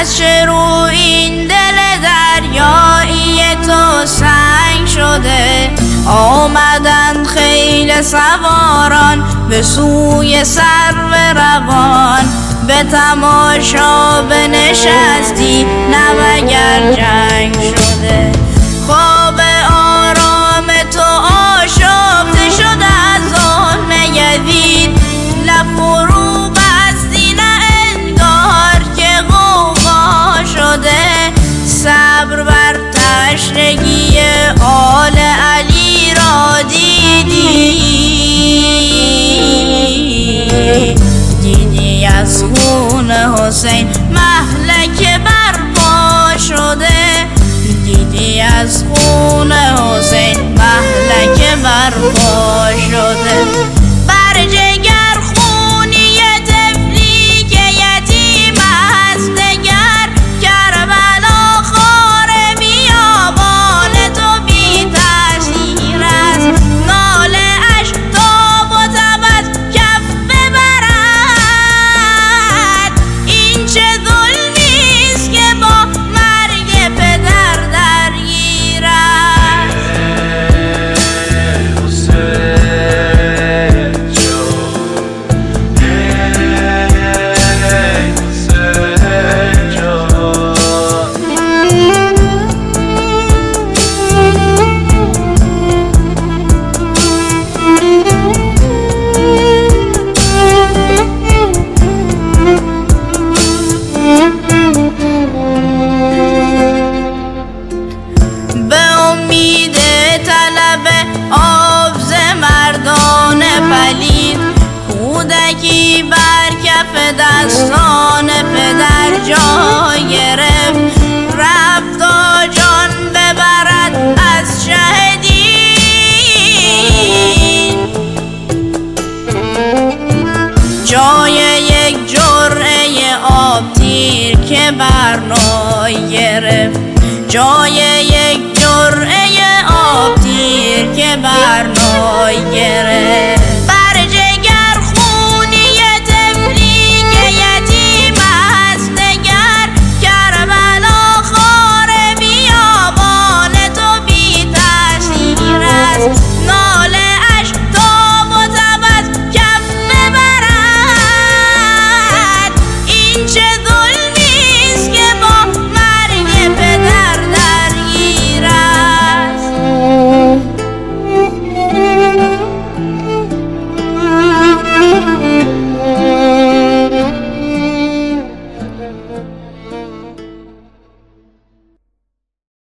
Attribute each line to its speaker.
Speaker 1: از چه رو این دل دریایی تو سنگ شده؟ آمدند خیل سواران به سوی سرو روان، به تماشا بنشستی نه مگر جنگ شده؟ خواب آرام تو آشفته شده از ظلم یزید، لب فرو بستی نه انگار که غوغا شده؟ صبر بر تشنگی آل علی را دیدی از خون حسین مهلک برپا شده؟ دیدی از خون حسین مهلک برپا شده؟ بر جگر خونی طفلی که یتیم است دگر، کربلا خار بیابان تو بی تأثیر است. ناله اش تاب و تب از کف ببرد، این چه ظلمی است که با مرگ پدر درگیر است. کودکی بر کف دستان پدر جا گرفت،